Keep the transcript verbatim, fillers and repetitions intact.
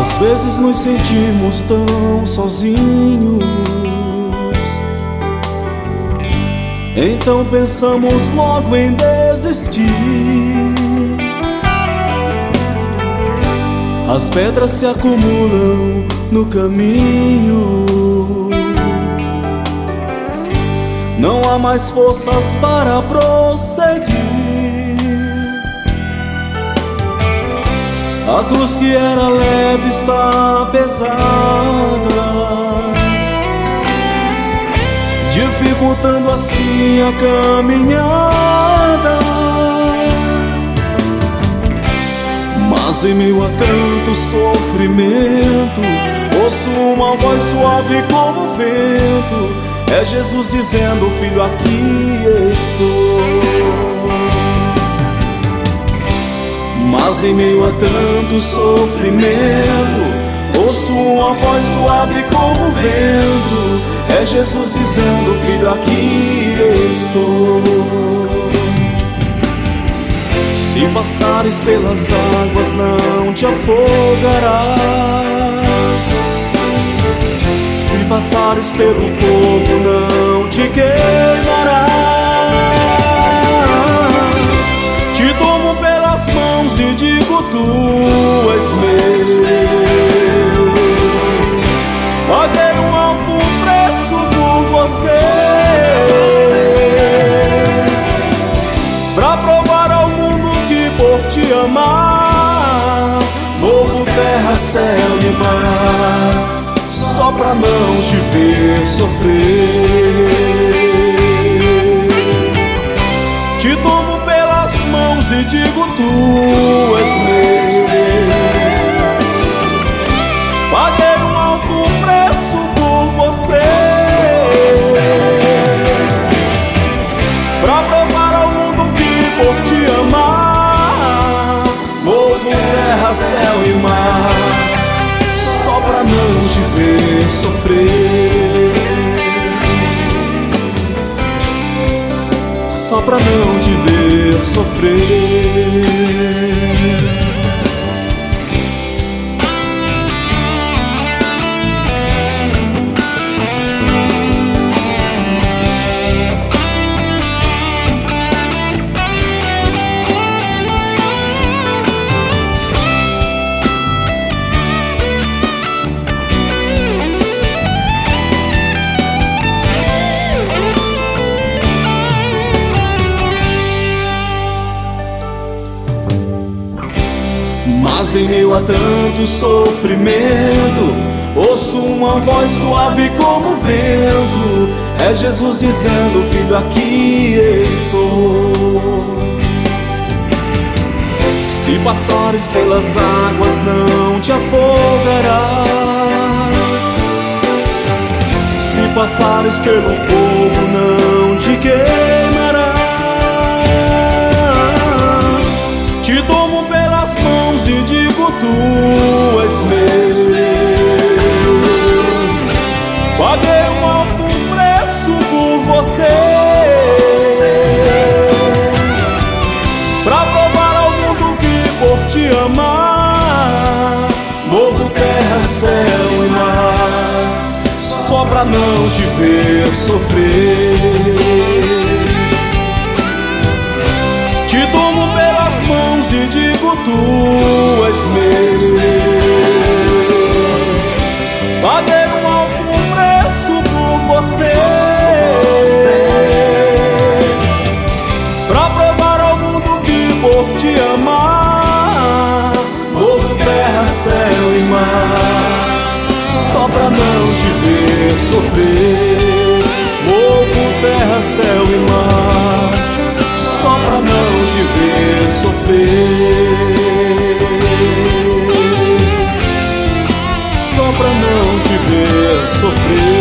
Às vezes nos sentimos tão sozinhos, então pensamos logo em desistir. As pedras se acumulam no caminho, não há mais forças para prosseguir. A cruz que era leve está pesada, dificultando assim a caminhada. Mas em meio a tanto sofrimento, ouço uma voz suave como o vento. É Jesus dizendo: filho, aqui estou. Mas em meio a tanto sofrimento, ouço uma voz suave como o vento. É Jesus dizendo: filho, aqui estou. Se passares pelas águas, não te afogarás. Se passares pelo fogo, não te queimarás. Te tomo pelas mãos e digo: tu és meu. Paguei um alto preço por você, pra provar ao mundo que por te amar, morro, terra, céu e mar, só pra não te ver sofrer. Te tomo pelas mãos e digo: tu és meu. Paguei um alto preço por você, pra provar ao mundo que por te amar, morro, terra, céu e mar, só pra não te ver sofrer. Só pra não te ver sofrer. Mas em meio a tanto sofrimento, ouço uma voz suave como o vento. É Jesus dizendo: filho, aqui estou. Se passares pelas águas, não te afogarás. Se passares pelo fogo, não te queimarás. Te tomo pelas mãos e digo: tu és meu. Paguei um alto preço por você, pra provar ao mundo que por te amar, morro, terra, céu e mar, só pra não te ver sofrer. Te tomo pelas mãos e digo: tu és meu. Paguei um alto preço por você, pra provar ao mundo que por te amar, morro, terra, céu e mar, só pra não te ver sofrer. Morro, terra, céu e mar, só pra não te ver sofrer. Só pra não te ver sofrer.